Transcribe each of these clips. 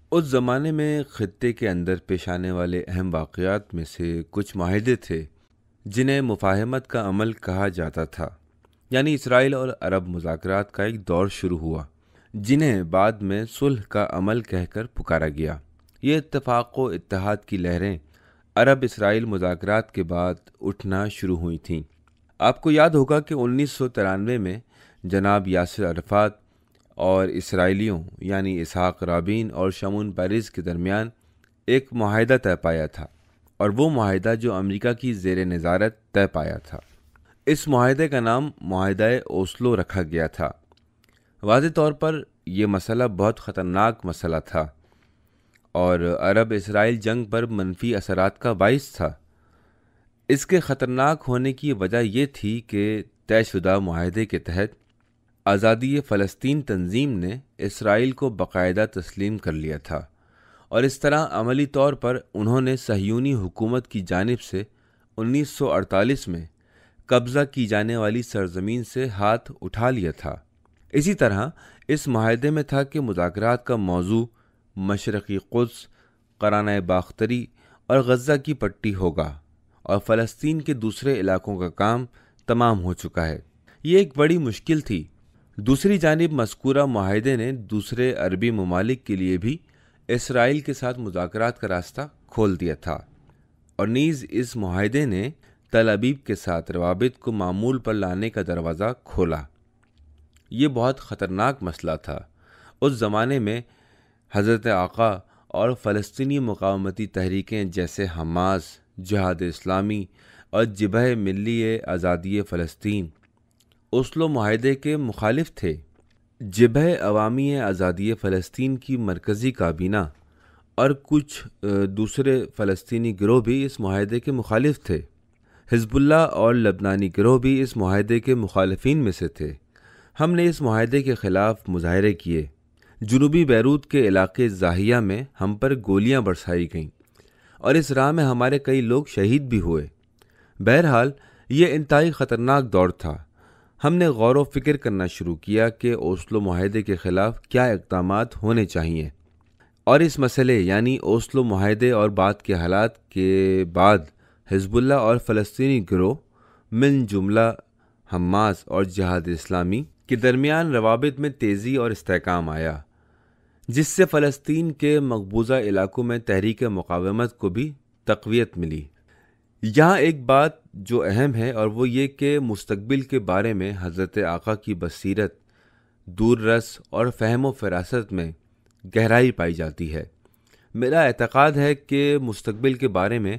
اس زمانے میں خطے کے اندر پیش آنے والے اہم واقعات میں سے کچھ معاہدے تھے جنہیں مفاہمت کا عمل کہا جاتا تھا، یعنی اسرائیل اور عرب مذاکرات کا ایک دور شروع ہوا جنہیں بعد میں صلح کا عمل کہہ کر پکارا گیا۔ یہ اتفاق و اتحاد کی لہریں عرب اسرائیل مذاکرات کے بعد اٹھنا شروع ہوئی تھیں۔ آپ کو یاد ہوگا کہ 1993 میں جناب یاسر عرفات اور اسرائیلیوں یعنی اسحاق رابین اور شمعون پیرز کے درمیان ایک معاہدہ طے پایا تھا، اور وہ معاہدہ جو امریکہ کی زیر نظارت طے پایا تھا۔ اس معاہدے کا نام معاہدہ اوسلو رکھا گیا تھا۔ واضح طور پر یہ مسئلہ بہت خطرناک مسئلہ تھا اور عرب اسرائیل جنگ پر منفی اثرات کا باعث تھا۔ اس کے خطرناک ہونے کی وجہ یہ تھی کہ طے شدہ معاہدے کے تحت آزادی فلسطین تنظیم نے اسرائیل کو باقاعدہ تسلیم کر لیا تھا، اور اس طرح عملی طور پر انہوں نے صہیونی حکومت کی جانب سے 1948 میں قبضہ کی جانے والی سرزمین سے ہاتھ اٹھا لیا تھا۔ اسی طرح اس معاہدے میں تھا کہ مذاکرات کا موضوع مشرقی قدس، قرانۂ باختری اور غزہ کی پٹی ہوگا، اور فلسطین کے دوسرے علاقوں کا کام تمام ہو چکا ہے۔ یہ ایک بڑی مشکل تھی۔ دوسری جانب مذکورہ معاہدے نے دوسرے عربی ممالک کے لیے بھی اسرائیل کے ساتھ مذاکرات کا راستہ کھول دیا تھا، اور نیز اس معاہدے نے تل ابیب کے ساتھ روابط کو معمول پر لانے کا دروازہ کھولا۔ یہ بہت خطرناک مسئلہ تھا۔ اس زمانے میں حضرت آقا اور فلسطینی مقاومتی تحریکیں جیسے حماس، جہاد اسلامی اور جبہہ ملی آزادی فلسطین اوسلو معاہدے کے مخالف تھے۔ جبہہ عوامی آزادی فلسطین کی مرکزی کابینہ اور کچھ دوسرے فلسطینی گروہ بھی اس معاہدے کے مخالف تھے۔ حزب اللہ اور لبنانی گروہ بھی اس معاہدے کے مخالفین میں سے تھے۔ ہم نے اس معاہدے کے خلاف مظاہرے کیے۔ جنوبی بیروت کے علاقے زاہیہ میں ہم پر گولیاں برسائی گئیں، اور اس راہ میں ہمارے کئی لوگ شہید بھی ہوئے۔ بہرحال یہ انتہائی خطرناک دور تھا۔ ہم نے غور و فکر کرنا شروع کیا کہ اوسلو معاہدے کے خلاف کیا اقدامات ہونے چاہیے، اور اس مسئلے یعنی اوسلو معاہدے اور بعد کے حالات کے بعد حزب اللہ اور فلسطینی گروہ من جملہ حماس اور جہاد اسلامی کے درمیان روابط میں تیزی اور استحکام آیا، جس سے فلسطین کے مقبوضہ علاقوں میں تحریک مقاومت کو بھی تقویت ملی۔ یہاں ایک بات جو اہم ہے، اور وہ یہ کہ مستقبل کے بارے میں حضرت آقا کی بصیرت، دور رس اور فہم و فراست میں گہرائی پائی جاتی ہے۔ میرا اعتقاد ہے کہ مستقبل کے بارے میں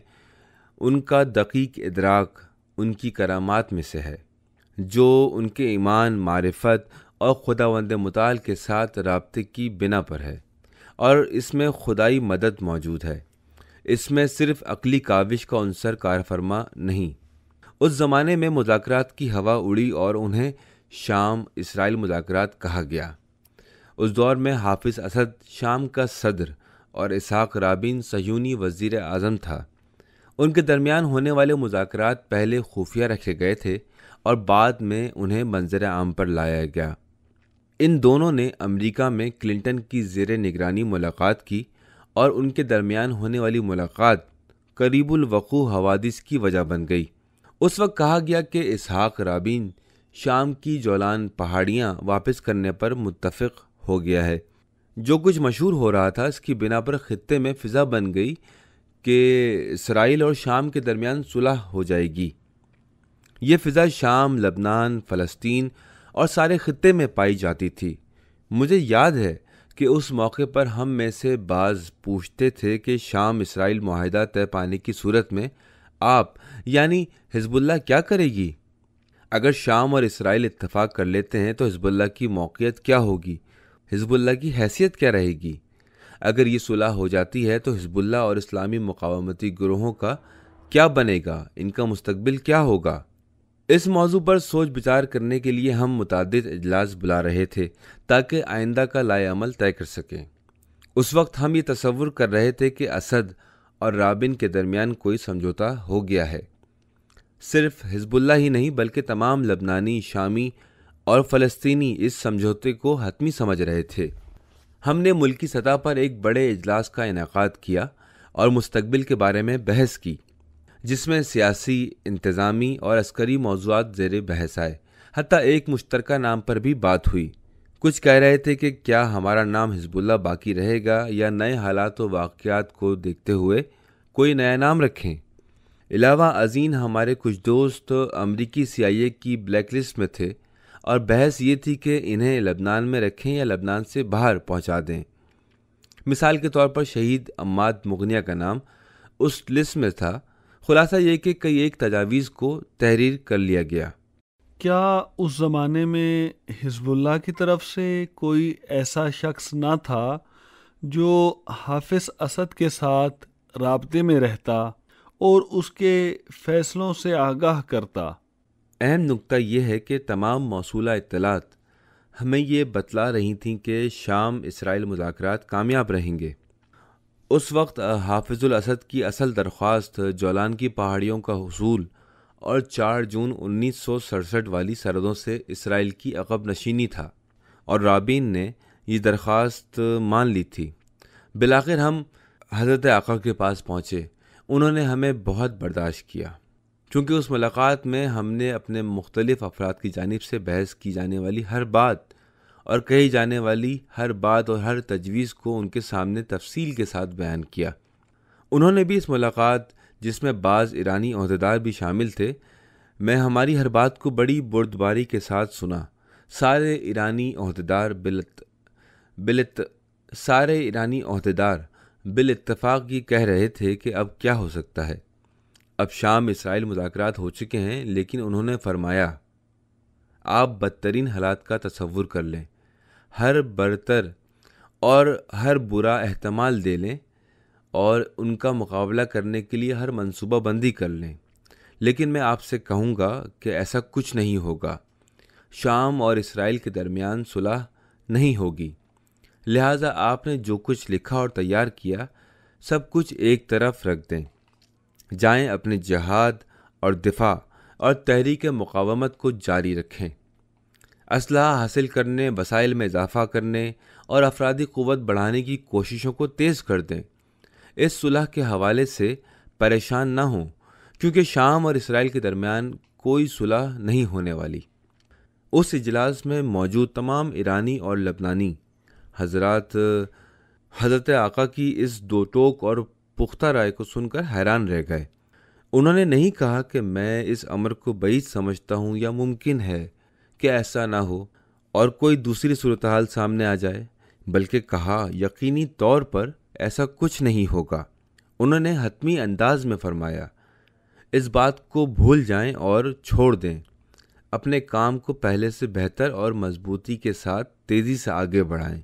ان کا دقیق ادراک ان کی کرامات میں سے ہے، جو ان کے ایمان، معرفت اور خداوند متعال کے ساتھ رابطے کی بنا پر ہے، اور اس میں خدائی مدد موجود ہے۔ اس میں صرف عقلی کاوش کا عنصر کار فرما نہیں۔ اس زمانے میں مذاکرات کی ہوا اڑی اور انہیں شام اسرائیل مذاکرات کہا گیا۔ اس دور میں حافظ اسد شام کا صدر اور اسحاق رابین صہیونی وزیر اعظم تھا۔ ان کے درمیان ہونے والے مذاکرات پہلے خفیہ رکھے گئے تھے اور بعد میں انہیں منظر عام پر لایا گیا۔ ان دونوں نے امریکہ میں کلنٹن کی زیر نگرانی ملاقات کی، اور ان کے درمیان ہونے والی ملاقات قریب الوقوع حوادث کی وجہ بن گئی۔ اس وقت کہا گیا کہ اسحاق رابین شام کی جولان پہاڑیاں واپس کرنے پر متفق ہو گیا ہے۔ جو کچھ مشہور ہو رہا تھا، اس کی بنا پر خطے میں فضا بن گئی کہ اسرائیل اور شام کے درمیان صلح ہو جائے گی۔ یہ فضا شام، لبنان، فلسطین اور سارے خطے میں پائی جاتی تھی۔ مجھے یاد ہے کہ اس موقع پر ہم میں سے بعض پوچھتے تھے کہ شام اسرائیل معاہدہ طے پانے کی صورت میں آپ یعنی حزب اللہ کیا کرے گی؟ اگر شام اور اسرائیل اتفاق کر لیتے ہیں تو حزب اللہ کی موقعیت کیا ہوگی؟ حزب اللہ کی حیثیت کیا رہے گی؟ اگر یہ صلح ہو جاتی ہے تو حزب اللہ اور اسلامی مقاومتی گروہوں کا کیا بنے گا؟ ان کا مستقبل کیا ہوگا؟ اس موضوع پر سوچ بچار کرنے کے لیے ہم متعدد اجلاس بلا رہے تھے تاکہ آئندہ کا لائے عمل طے کر سکیں۔ اس وقت ہم یہ تصور کر رہے تھے کہ اسد اور رابن کے درمیان کوئی سمجھوتا ہو گیا ہے۔ صرف حزب اللہ ہی نہیں بلکہ تمام لبنانی، شامی اور فلسطینی اس سمجھوتے کو حتمی سمجھ رہے تھے۔ ہم نے ملکی سطح پر ایک بڑے اجلاس کا انعقاد کیا اور مستقبل کے بارے میں بحث کی، جس میں سیاسی، انتظامی اور عسکری موضوعات زیر بحث آئے۔ حتیٰ ایک مشترکہ نام پر بھی بات ہوئی۔ کچھ کہہ رہے تھے کہ کیا ہمارا نام حزب اللہ باقی رہے گا یا نئے حالات و واقعات کو دیکھتے ہوئے کوئی نیا نام رکھیں۔ علاوہ ازیں ہمارے کچھ دوست امریکی CIA کی بلیک لسٹ میں تھے اور بحث یہ تھی کہ انہیں لبنان میں رکھیں یا لبنان سے باہر پہنچا دیں۔ مثال کے طور پر شہید عماد مغنیہ کا نام اس لسٹ میں تھا۔ خلاصہ یہ کہ کئی ایک تجاویز کو تحریر کر لیا گیا۔ کیا اس زمانے میں حزب اللہ کی طرف سے کوئی ایسا شخص نہ تھا جو حافظ اسد کے ساتھ رابطے میں رہتا اور اس کے فیصلوں سے آگاہ کرتا؟ اہم نکتہ یہ ہے کہ تمام موصولہ اطلاعات ہمیں یہ بتلا رہی تھیں کہ شام اسرائیل مذاکرات کامیاب رہیں گے۔ اس وقت حافظ الاسد کی اصل درخواست جولان کی پہاڑیوں کا حصول اور 4 جون 1967 والی سرحدوں سے اسرائیل کی عقب نشینی تھا، اور رابین نے یہ درخواست مان لی تھی۔ بالآخر ہم حضرت آقا کے پاس پہنچے۔ انہوں نے ہمیں بہت برداشت کیا، چونکہ اس ملاقات میں ہم نے اپنے مختلف افراد کی جانب سے بحث کی جانے والی ہر بات اور کہی جانے والی ہر بات اور ہر تجویز کو ان کے سامنے تفصیل کے ساتھ بیان کیا۔ انہوں نے بھی اس ملاقات، جس میں بعض ایرانی عہدیدار بھی شامل تھے، میں ہماری ہر بات کو بڑی بردباری کے ساتھ سنا۔ سارے ایرانی عہدیدار بالاتفاق یہ کہہ رہے تھے کہ اب کیا ہو سکتا ہے۔ اب شام اسرائیل مذاکرات ہو چکے ہیں، لیکن انہوں نے فرمایا، آپ بدترین حالات کا تصور کر لیں، ہر برتر اور ہر برا احتمال دے لیں اور ان کا مقابلہ کرنے کے لیے ہر منصوبہ بندی کر لیں، لیکن میں آپ سے کہوں گا کہ ایسا کچھ نہیں ہوگا۔ شام اور اسرائیل کے درمیان صلح نہیں ہوگی، لہٰذا آپ نے جو کچھ لکھا اور تیار کیا سب کچھ ایک طرف رکھ دیں، جائیں اپنے جہاد اور دفاع اور تحریک مقاومت کو جاری رکھیں، اسلحہ حاصل کرنے، وسائل میں اضافہ کرنے اور افرادی قوت بڑھانے کی کوششوں کو تیز کر دیں۔ اس صلح کے حوالے سے پریشان نہ ہوں، کیونکہ شام اور اسرائیل کے درمیان کوئی صلح نہیں ہونے والی۔ اس اجلاس میں موجود تمام ایرانی اور لبنانی حضرات حضرت آقا کی اس دو ٹوک اور پختہ رائے کو سن کر حیران رہ گئے۔ انہوں نے نہیں کہا کہ میں اس امر کو بعید سمجھتا ہوں یا ممکن ہے کہ ایسا نہ ہو اور کوئی دوسری صورتحال سامنے آ جائے، بلکہ کہا یقینی طور پر ایسا کچھ نہیں ہوگا۔ انہوں نے حتمی انداز میں فرمایا، اس بات کو بھول جائیں اور چھوڑ دیں، اپنے کام کو پہلے سے بہتر اور مضبوطی کے ساتھ تیزی سے آگے بڑھائیں۔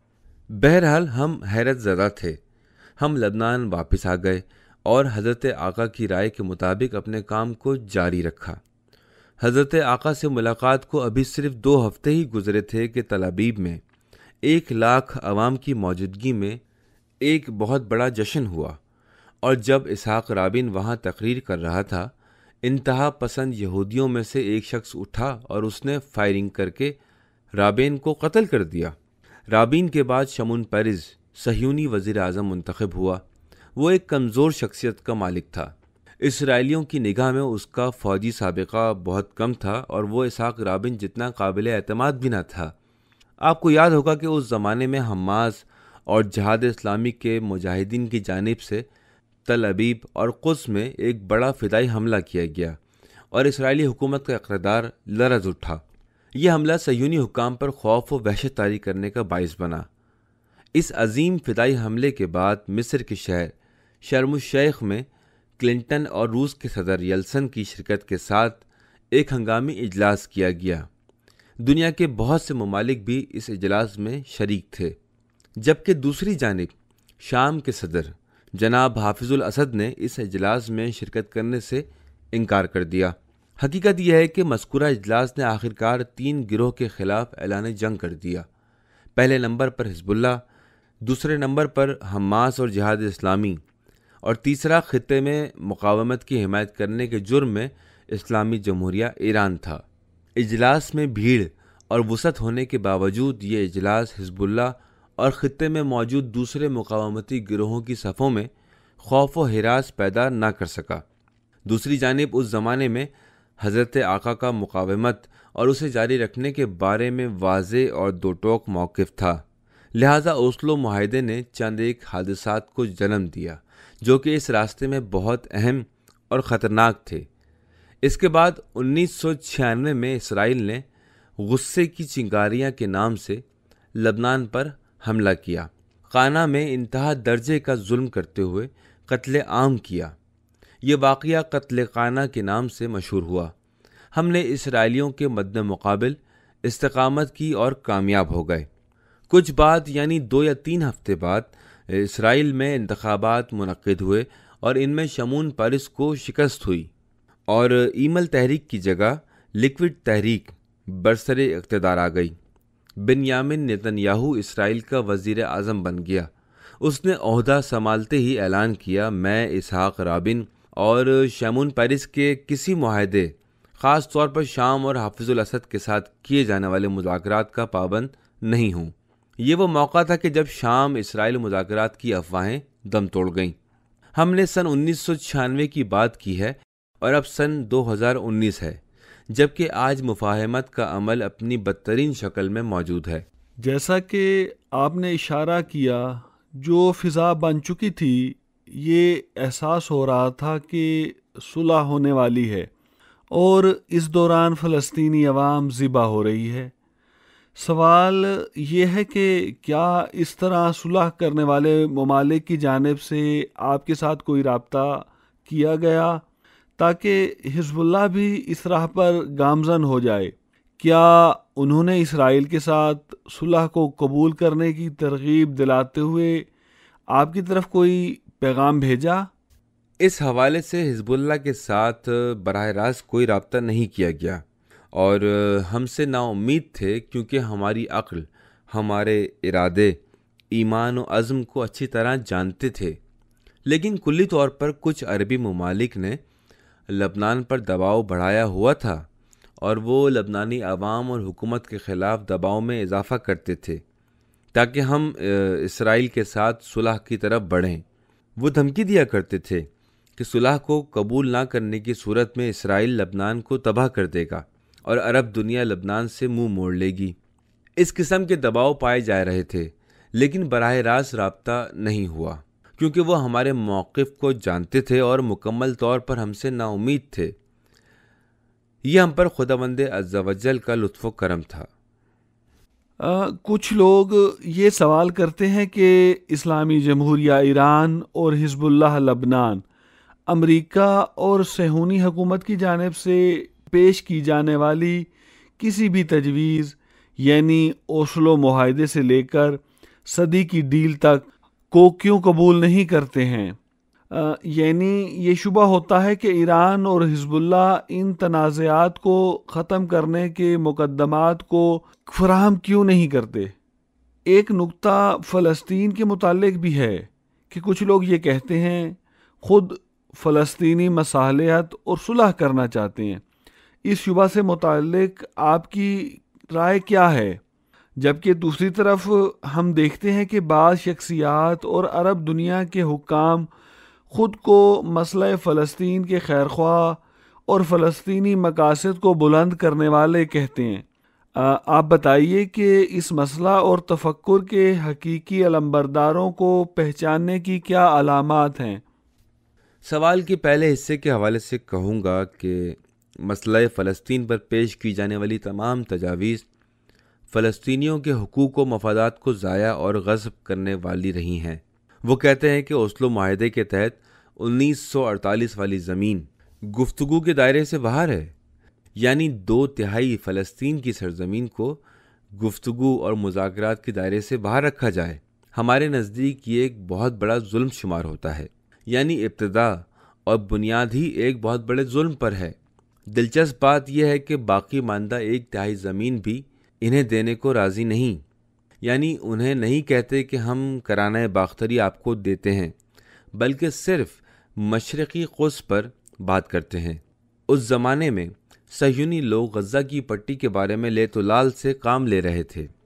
بہرحال ہم حیرت زدہ تھے۔ ہم لبنان واپس آ گئے اور حضرت آقا کی رائے کے مطابق اپنے کام کو جاری رکھا۔ حضرت آقا سے ملاقات کو ابھی صرف 2 ہفتے ہی گزرے تھے کہ تل ابیب میں 1 لاکھ عوام کی موجودگی میں ایک بہت بڑا جشن ہوا، اور جب اسحاق رابین وہاں تقریر کر رہا تھا، انتہا پسند یہودیوں میں سے ایک شخص اٹھا اور اس نے فائرنگ کر کے رابین کو قتل کر دیا۔ رابین کے بعد شمعون پیرز صہیونی وزیر اعظم منتخب ہوا۔ وہ ایک کمزور شخصیت کا مالک تھا۔ اسرائیلیوں کی نگاہ میں اس کا فوجی سابقہ بہت کم تھا اور وہ اسحاق رابین جتنا قابل اعتماد بھی نہ تھا۔ آپ کو یاد ہوگا کہ اس زمانے میں حماس اور جہاد اسلامی کے مجاہدین کی جانب سے تل ابیب اور قدس میں ایک بڑا فدائی حملہ کیا گیا اور اسرائیلی حکومت کا اقتدار لرز اٹھا۔ یہ حملہ صہیونی حکام پر خوف و وحشت طاری کرنے کا باعث بنا۔ اس عظیم فدائی حملے کے بعد مصر کے شہر شرم الشیخ میں کلنٹن اور روس کے صدر یلسن کی شرکت کے ساتھ ایک ہنگامی اجلاس کیا گیا۔ دنیا کے بہت سے ممالک بھی اس اجلاس میں شریک تھے، جبکہ دوسری جانب شام کے صدر جناب حافظ الاسد نے اس اجلاس میں شرکت کرنے سے انکار کر دیا۔ حقیقت یہ ہے کہ مذکورہ اجلاس نے آخرکار 3 گروہ کے خلاف اعلان جنگ کر دیا۔ پہلے نمبر پر حزب اللہ، دوسرے نمبر پر حماس اور جہاد اسلامی، اور تیسرا خطے میں مقاومت کی حمایت کرنے کے جرم میں اسلامی جمہوریہ ایران تھا۔ اجلاس میں بھیڑ اور وسعت ہونے کے باوجود یہ اجلاس حزب اللہ اور خطے میں موجود دوسرے مقاومتی گروہوں کی صفوں میں خوف و ہراس پیدا نہ کر سکا۔ دوسری جانب اس زمانے میں حضرت آقا کا مقاومت اور اسے جاری رکھنے کے بارے میں واضح اور دو ٹوک موقف تھا، لہٰذا اوسلو معاہدے نے چند ایک حادثات کو جنم دیا جو کہ اس راستے میں بہت اہم اور خطرناک تھے۔ اس کے بعد 1996 میں اسرائیل نے غصے کی چنگاریاں کے نام سے لبنان پر حملہ کیا، قانا میں انتہا درجے کا ظلم کرتے ہوئے قتل عام کیا۔ یہ واقعہ قتل قانا کے نام سے مشہور ہوا۔ ہم نے اسرائیلیوں کے مد مقابل استقامت کی اور کامیاب ہو گئے۔ کچھ بعد یعنی 2 یا 3 ہفتے بعد اسرائیل میں انتخابات منعقد ہوئے اور ان میں شمون پرس کو شکست ہوئی اور ایمل تحریک کی جگہ لیکوڈ تحریک برسر اقتدار آ گئی۔ بنیامین نتن یاہو اسرائیل کا وزیر اعظم بن گیا۔ اس نے عہدہ سنبھالتے ہی اعلان کیا، میں اسحاق رابن اور شمون پیرس کے کسی معاہدے، خاص طور پر شام اور حافظ الاسد کے ساتھ کیے جانے والے مذاکرات کا پابند نہیں ہوں۔ یہ وہ موقع تھا کہ جب شام اسرائیل مذاکرات کی افواہیں دم توڑ گئیں۔ ہم نے سن 1996 کی بات کی ہے اور اب سن 2019 ہے، جبکہ آج مفاہمت کا عمل اپنی بدترین شکل میں موجود ہے۔ جیسا کہ آپ نے اشارہ کیا، جو فضا بن چکی تھی، یہ احساس ہو رہا تھا کہ صلح ہونے والی ہے اور اس دوران فلسطینی عوام ذبح ہو رہی ہے۔ سوال یہ ہے کہ کیا اس طرح صلح کرنے والے ممالک کی جانب سے آپ کے ساتھ کوئی رابطہ کیا گیا تاکہ حزب اللہ بھی اس راہ پر گامزن ہو جائے؟ کیا انہوں نے اسرائیل کے ساتھ صلح کو قبول کرنے کی ترغیب دلاتے ہوئے آپ کی طرف کوئی پیغام بھیجا؟ اس حوالے سے حزب اللہ کے ساتھ براہ راست کوئی رابطہ نہیں کیا گیا اور ہم سے نا امید تھے، کیونکہ ہماری عقل، ہمارے ارادے، ایمان و عزم کو اچھی طرح جانتے تھے۔ لیکن کلی طور پر کچھ عربی ممالک نے لبنان پر دباؤ بڑھایا ہوا تھا اور وہ لبنانی عوام اور حکومت کے خلاف دباؤ میں اضافہ کرتے تھے تاکہ ہم اسرائیل کے ساتھ صلح کی طرف بڑھیں۔ وہ دھمکی دیا کرتے تھے کہ صلح کو قبول نہ کرنے کی صورت میں اسرائیل لبنان کو تباہ کر دے گا اور عرب دنیا لبنان سے منہ موڑ لے گی۔ اس قسم کے دباؤ پائے جا رہے تھے، لیکن براہ راست رابطہ نہیں ہوا، کیونکہ وہ ہمارے موقف کو جانتے تھے اور مکمل طور پر ہم سے نا امید تھے۔ یہ ہم پر خداوند عز و جل کا لطف و کرم تھا۔ کچھ لوگ یہ سوال کرتے ہیں کہ اسلامی جمہوریہ ایران اور حزب اللہ لبنان امریکہ اور صہیونی حکومت کی جانب سے پیش کی جانے والی کسی بھی تجویز، یعنی اوسلو معاہدے سے لے کر صدی کی ڈیل تک کو کیوں قبول نہیں کرتے ہیں؟ یعنی یہ شبہ ہوتا ہے کہ ایران اور حزب اللہ ان تنازعات کو ختم کرنے کے مقدمات کو فراہم کیوں نہیں کرتے۔ ایک نکتہ فلسطین کے متعلق بھی ہے کہ کچھ لوگ یہ کہتے ہیں خود فلسطینی مصالحت اور صلح کرنا چاہتے ہیں۔ اس شبہ سے متعلق آپ کی رائے کیا ہے؟ جبکہ دوسری طرف ہم دیکھتے ہیں کہ بعض شخصیات اور عرب دنیا کے حکام خود کو مسئلہ فلسطین کے خیرخواہ اور فلسطینی مقاصد کو بلند کرنے والے کہتے ہیں۔ آپ بتائیے کہ اس مسئلہ اور تفکر کے حقیقی علمبرداروں کو پہچاننے کی کیا علامات ہیں؟ سوال کے پہلے حصے کے حوالے سے کہوں گا کہ مسئلہ فلسطین پر پیش کی جانے والی تمام تجاویز فلسطینیوں کے حقوق و مفادات کو ضائع اور غصب کرنے والی رہی ہیں۔ وہ کہتے ہیں کہ اوسلو معاہدے کے تحت 1948 والی زمین گفتگو کے دائرے سے باہر ہے، یعنی 2/3 فلسطین کی سرزمین کو گفتگو اور مذاکرات کے دائرے سے باہر رکھا جائے۔ ہمارے نزدیک یہ ایک بہت بڑا ظلم شمار ہوتا ہے، یعنی ابتدا اور بنیاد ہی ایک بہت بڑے ظلم پر ہے۔ دلچسپ بات یہ ہے کہ باقی ماندہ 1/3 زمین بھی انہیں دینے کو راضی نہیں، یعنی انہیں نہیں کہتے کہ ہم کرانہ باختری آپ کو دیتے ہیں، بلکہ صرف مشرقی قدس پر بات کرتے ہیں۔ اس زمانے میں صہیونی لوگ غزہ کی پٹی کے بارے میں لیت و لال سے کام لے رہے تھے۔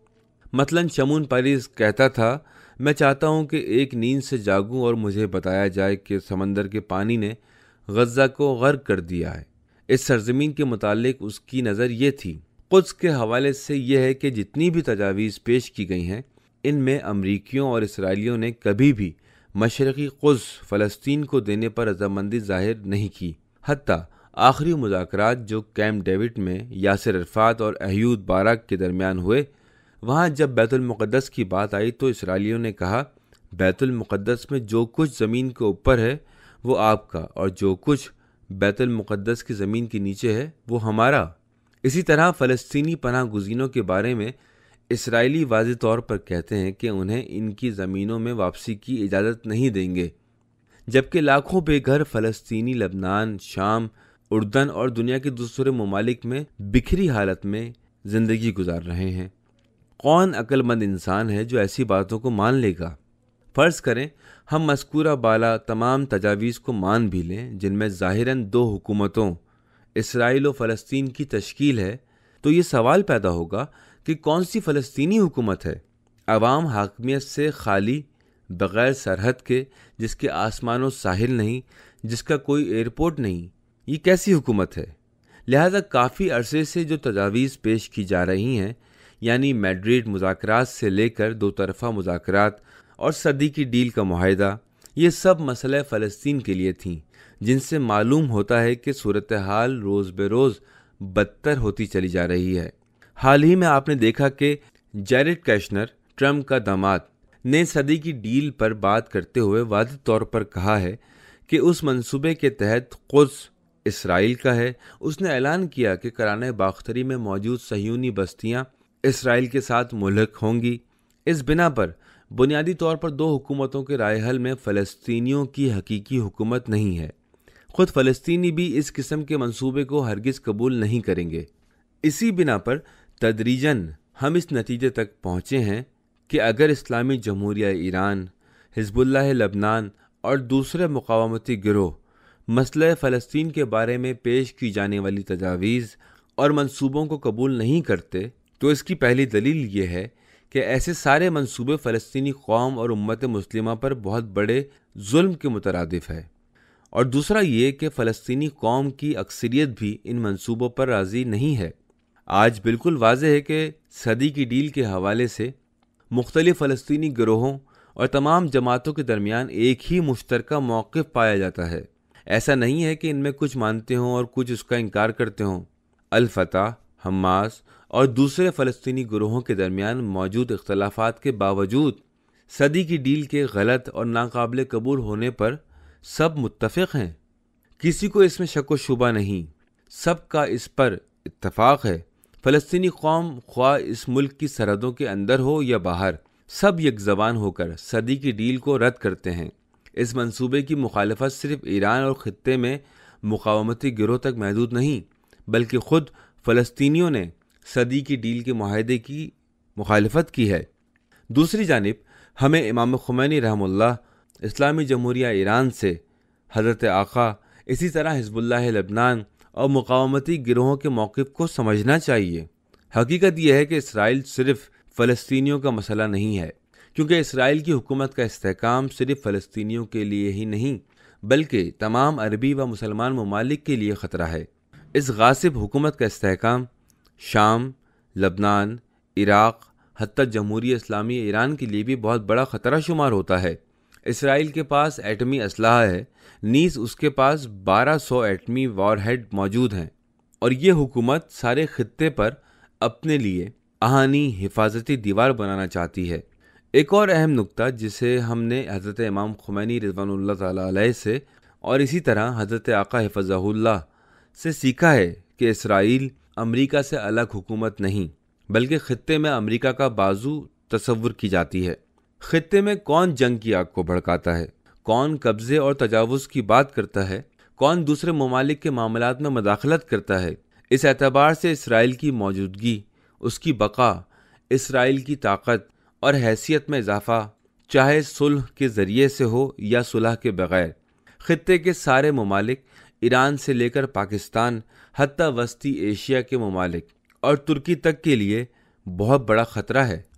مثلاً شمون پریز کہتا تھا، میں چاہتا ہوں کہ ایک نیند سے جاگوں اور مجھے بتایا جائے کہ سمندر کے پانی نے غزہ کو غرق کر دیا ہے۔ اس سرزمین کے متعلق اس کی نظر یہ تھی۔ قدس کے حوالے سے یہ ہے کہ جتنی بھی تجاویز پیش کی گئی ہیں، ان میں امریکیوں اور اسرائیلیوں نے کبھی بھی مشرقی قدس فلسطین کو دینے پر رضامندی ظاہر نہیں کی۔ حتیٰ آخری مذاکرات جو کیمپ ڈیوڈ میں یاسر عرفات اور ایہود باراک کے درمیان ہوئے، وہاں جب بیت المقدس کی بات آئی تو اسرائیلیوں نے کہا، بیت المقدس میں جو کچھ زمین کے اوپر ہے وہ آپ کا، اور جو کچھ بیت المقدس کی زمین کے نیچے ہے وہ ہمارا۔ اسی طرح فلسطینی پناہ گزینوں کے بارے میں اسرائیلی واضح طور پر کہتے ہیں کہ انہیں ان کی زمینوں میں واپسی کی اجازت نہیں دیں گے، جبکہ لاکھوں بے گھر فلسطینی لبنان، شام، اردن اور دنیا کے دوسرے ممالک میں بکھری حالت میں زندگی گزار رہے ہیں۔ کون عقل مند انسان ہے جو ایسی باتوں کو مان لے گا؟ فرض کریں ہم مذکورہ بالا تمام تجاویز کو مان بھی لیں، جن میں ظاہراً دو حکومتوں اسرائیل و فلسطین کی تشکیل ہے، تو یہ سوال پیدا ہوگا کہ کون سی فلسطینی حکومت ہے؟ عوام حاکمیت سے خالی، بغیر سرحد کے، جس کے آسمان و ساحل نہیں، جس کا کوئی ایئرپورٹ نہیں، یہ کیسی حکومت ہے؟ لہذا کافی عرصے سے جو تجاویز پیش کی جا رہی ہیں، یعنی میڈرڈ مذاکرات سے لے کر دو طرفہ مذاکرات اور صدی کی ڈیل کا معاہدہ، یہ سب مسئلہ فلسطین کے لیے تھیں، جن سے معلوم ہوتا ہے کہ صورتحال روز بے روز بدتر ہوتی چلی جا رہی ہے۔ حال ہی میں آپ نے دیکھا کہ جیرڈ کیشنر، ٹرمپ کا داماد، نے صدی کی ڈیل پر بات کرتے ہوئے واضح طور پر کہا ہے کہ اس منصوبے کے تحت قدس اسرائیل کا ہے۔ اس نے اعلان کیا کہ کرانہ باختری میں موجود صہیونی بستیاں اسرائیل کے ساتھ ملحق ہوں گی۔ اس بنا پر بنیادی طور پر دو حکومتوں کے رائے حل میں فلسطینیوں کی حقیقی حکومت نہیں ہے۔ خود فلسطینی بھی اس قسم کے منصوبے کو ہرگز قبول نہیں کریں گے۔ اسی بنا پر تدریجاً ہم اس نتیجے تک پہنچے ہیں کہ اگر اسلامی جمہوریہ ایران، حزب اللہ لبنان اور دوسرے مقاومتی گروہ مسئلہ فلسطین کے بارے میں پیش کی جانے والی تجاویز اور منصوبوں کو قبول نہیں کرتے، تو اس کی پہلی دلیل یہ ہے کہ ایسے سارے منصوبے فلسطینی قوم اور امت مسلمہ پر بہت بڑے ظلم کے مترادف ہے، اور دوسرا یہ کہ فلسطینی قوم کی اکثریت بھی ان منصوبوں پر راضی نہیں ہے۔ آج بالکل واضح ہے کہ صدی کی ڈیل کے حوالے سے مختلف فلسطینی گروہوں اور تمام جماعتوں کے درمیان ایک ہی مشترکہ موقف پایا جاتا ہے۔ ایسا نہیں ہے کہ ان میں کچھ مانتے ہوں اور کچھ اس کا انکار کرتے ہوں۔ الفتح، حماس اور دوسرے فلسطینی گروہوں کے درمیان موجود اختلافات کے باوجود صدی کی ڈیل کے غلط اور ناقابل قبول ہونے پر سب متفق ہیں۔ کسی کو اس میں شک و شبہ نہیں، سب کا اس پر اتفاق ہے۔ فلسطینی قوم خواہ اس ملک کی سرحدوں کے اندر ہو یا باہر، سب یک زبان ہو کر صدی کی ڈیل کو رد کرتے ہیں۔ اس منصوبے کی مخالفت صرف ایران اور خطے میں مقاومتی گروہ تک محدود نہیں، بلکہ خود فلسطینیوں نے صدی کی ڈیل کے معاہدے کی مخالفت کی ہے۔ دوسری جانب ہمیں امام خمینی رحمہ اللہ، اسلامی جمہوریہ ایران سے حضرت آقا، اسی طرح حزب اللہ لبنان اور مقاومتی گروہوں کے موقف کو سمجھنا چاہیے۔ حقیقت یہ ہے کہ اسرائیل صرف فلسطینیوں کا مسئلہ نہیں ہے، کیونکہ اسرائیل کی حکومت کا استحکام صرف فلسطینیوں کے لیے ہی نہیں بلکہ تمام عربی و مسلمان ممالک کے لیے خطرہ ہے۔ اس غاصب حکومت کا استحکام شام، لبنان، عراق، حتیٰ جمہوریہ اسلامی ایران کے لیے بھی بہت بڑا خطرہ شمار ہوتا ہے۔ اسرائیل کے پاس ایٹمی اسلحہ ہے، نیز اس کے پاس 1200 ایٹمی وار ہیڈ موجود ہیں، اور یہ حکومت سارے خطے پر اپنے لیے آہنی حفاظتی دیوار بنانا چاہتی ہے۔ ایک اور اہم نکتہ جسے ہم نے حضرت امام خمینی رضوان اللہ تعالیٰ علیہ سے اور اسی طرح حضرت آقا حفظہ اللہ سے سیکھا ہے کہ اسرائیل امریکہ سے الگ حکومت نہیں بلکہ خطے میں امریکہ کا بازو تصور کی جاتی ہے۔ خطے میں کون جنگ کی آگ کو بھڑکاتا ہے، کون قبضے اور تجاوز کی بات کرتا ہے، کون دوسرے ممالک کے معاملات میں مداخلت کرتا ہے، اس اعتبار سے اسرائیل کی موجودگی، اس کی بقا، اسرائیل کی طاقت اور حیثیت میں اضافہ، چاہے صلح کے ذریعے سے ہو یا صلح کے بغیر، خطے کے سارے ممالک، ایران سے لے کر پاکستان، حتیٰ وسطی ایشیا کے ممالک اور ترکی تک کے لیے بہت بڑا خطرہ ہے۔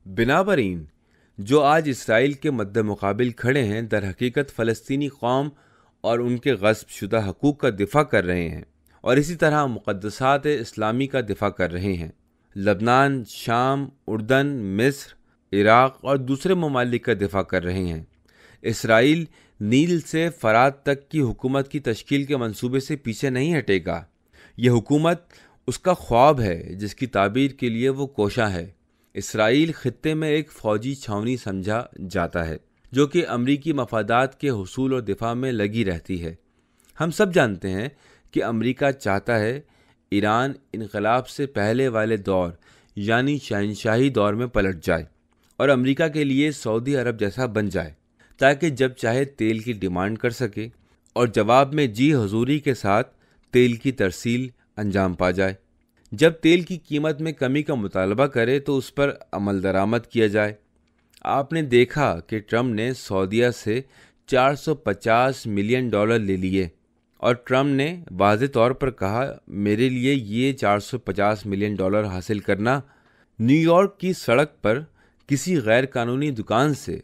بنابراین جو آج اسرائیل کے مد مقابل کھڑے ہیں در حقیقت فلسطینی قوم اور ان کے غصب شدہ حقوق کا دفاع کر رہے ہیں، اور اسی طرح مقدسات اسلامی کا دفاع کر رہے ہیں۔ لبنان، شام، اردن، مصر، عراق اور دوسرے ممالک کا دفاع کر رہے ہیں۔ اسرائیل نیل سے فرات تک کی حکومت کی تشکیل کے منصوبے سے پیچھے نہیں ہٹے گا۔ یہ حکومت اس کا خواب ہے جس کی تعبیر کے لیے وہ کوشاں ہے۔ اسرائیل خطے میں ایک فوجی چھاونی سمجھا جاتا ہے جو کہ امریکی مفادات کے حصول اور دفاع میں لگی رہتی ہے۔ ہم سب جانتے ہیں کہ امریکہ چاہتا ہے ایران انقلاب سے پہلے والے دور یعنی شہنشاہی دور میں پلٹ جائے اور امریکہ کے لیے سعودی عرب جیسا بن جائے، تاکہ جب چاہے تیل کی ڈیمانڈ کر سکے اور جواب میں جی حضوری کے ساتھ تیل کی ترسیل انجام پا جائے۔ جب تیل کی قیمت میں کمی کا مطالبہ کرے تو اس پر عمل درآمد کیا جائے۔ آپ نے دیکھا کہ ٹرمپ نے سعودیہ سے $450 ملین لے لیے، اور ٹرمپ نے واضح طور پر کہا، میرے لیے یہ $450 ملین حاصل کرنا نیو یارک کی سڑک پر کسی غیر قانونی دکان سے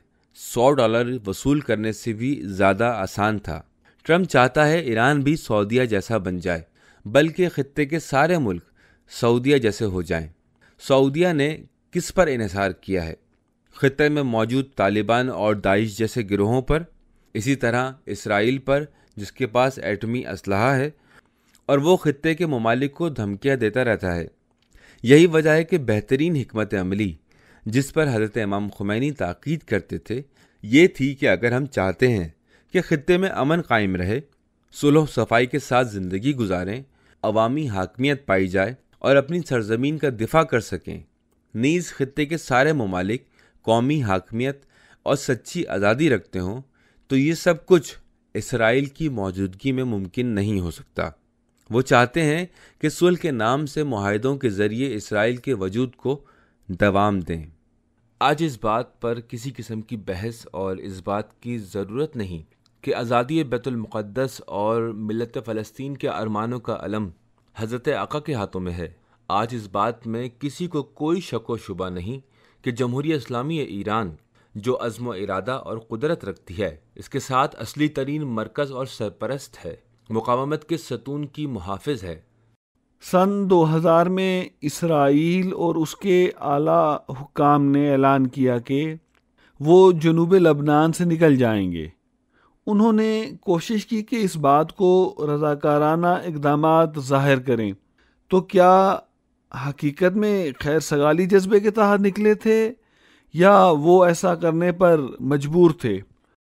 $100 وصول کرنے سے بھی زیادہ آسان تھا۔ ٹرمپ چاہتا ہے ایران بھی سعودیہ جیسا بن جائے، بلکہ خطے کے سارے ملک سعودیہ جیسے ہو جائیں۔ سعودیہ نے کس پر انحصار کیا ہے؟ خطے میں موجود طالبان اور داعش جیسے گروہوں پر، اسی طرح اسرائیل پر جس کے پاس ایٹمی اسلحہ ہے اور وہ خطے کے ممالک کو دھمکیاں دیتا رہتا ہے۔ یہی وجہ ہے کہ بہترین حکمت عملی جس پر حضرت امام خمینی تاکید کرتے تھے یہ تھی کہ اگر ہم چاہتے ہیں کہ خطے میں امن قائم رہے، صلح و صفائی کے ساتھ زندگی گزاریں، عوامی حاکمیت پائی جائے اور اپنی سرزمین کا دفاع کر سکیں، نیز خطے کے سارے ممالک قومی حاکمیت اور سچی آزادی رکھتے ہوں، تو یہ سب کچھ اسرائیل کی موجودگی میں ممکن نہیں ہو سکتا۔ وہ چاہتے ہیں کہ صلح کے نام سے معاہدوں کے ذریعے اسرائیل کے وجود کو دوام دیں۔ آج اس بات پر کسی قسم کی بحث اور اس بات کی ضرورت نہیں کہ آزادی بیت المقدس اور ملت فلسطین کے ارمانوں کا علم حضرت آقا کے ہاتھوں میں ہے۔ آج اس بات میں کسی کو کوئی شک و شبہ نہیں کہ جمہوریہ اسلامی ایران جو عزم و ارادہ اور قدرت رکھتی ہے، اس کے ساتھ اصلی ترین مرکز اور سرپرست ہے، مقاومت کے ستون کی محافظ ہے۔ سن 2000 میں اسرائیل اور اس کے اعلیٰ حکام نے اعلان کیا کہ وہ جنوب لبنان سے نکل جائیں گے۔ انہوں نے کوشش کی کہ اس بات کو رضاکارانہ اقدامات ظاہر کریں، تو کیا حقیقت میں خیر سگالی جذبے کے تحت نکلے تھے یا وہ ایسا کرنے پر مجبور تھے؟